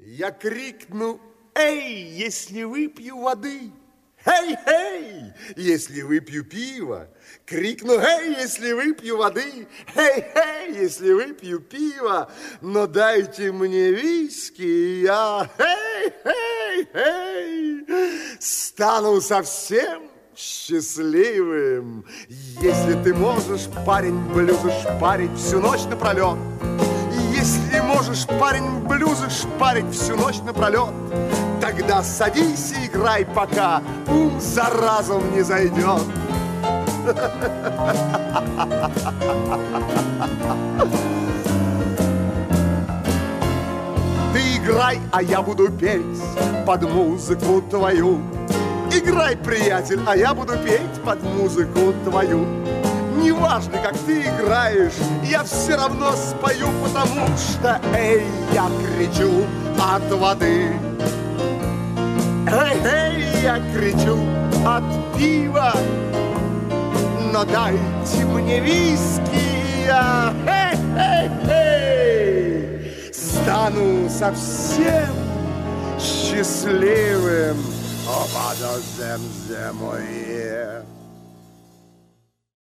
Я крикну: эй, если выпью воды. Эй, эй, если выпью пиво. Крикну: эй, если выпью воды. Эй, эй, если выпью пиво. Но дайте мне виски, и я, эй, эй, эй, стану совсем счастливым. Если ты можешь, парень, блюзы шпарить всю ночь напролет, если можешь, парень, блюзы шпарить всю ночь напролет, тогда садись и играй, пока ум за разум не зайдет. Ты играй, а я буду петь под музыку твою. Играй, приятель, а я буду петь под музыку твою. Неважно, как ты играешь, я все равно спою, потому что, эй, я кричу от воды. Эй, эй, я кричу от пива. Но дайте мне виски, я, эй, эй, эй, стану совсем счастливым. О, водоземземое.